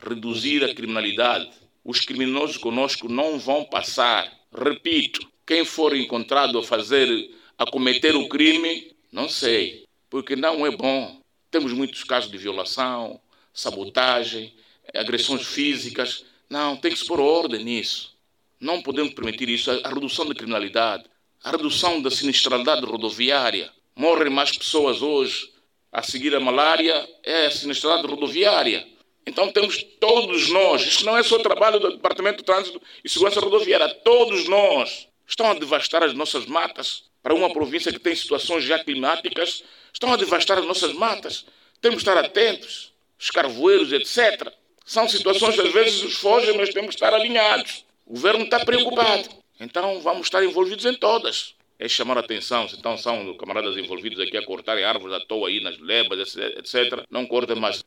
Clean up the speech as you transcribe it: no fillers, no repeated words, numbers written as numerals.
reduzir a criminalidade. Os criminosos conosco não vão passar. Repito, quem for encontrado a cometer o crime, não sei, porque não é bom. Temos muitos casos de violação, sabotagem, agressões físicas. Não, tem que se pôr ordem nisso. Não podemos permitir isso. A redução da criminalidade, a redução da sinistralidade rodoviária. Morrem mais pessoas hoje. A seguir a malária é a sinistralidade rodoviária. Então temos todos nós, isto não é só trabalho do Departamento de Trânsito e Segurança Rodoviária, todos nós estão a devastar as nossas matas. Para uma província que tem situações já climáticas, estão a devastar as nossas matas. Temos que estar atentos, os carvoeiros, etc. São situações que às vezes nos fogem, mas temos que estar alinhados. O governo está preocupado, então vamos estar envolvidos em todas. É chamar a atenção, então são camaradas envolvidos aqui a cortarem árvores à toa aí nas lebas, etc. Não cortem mais.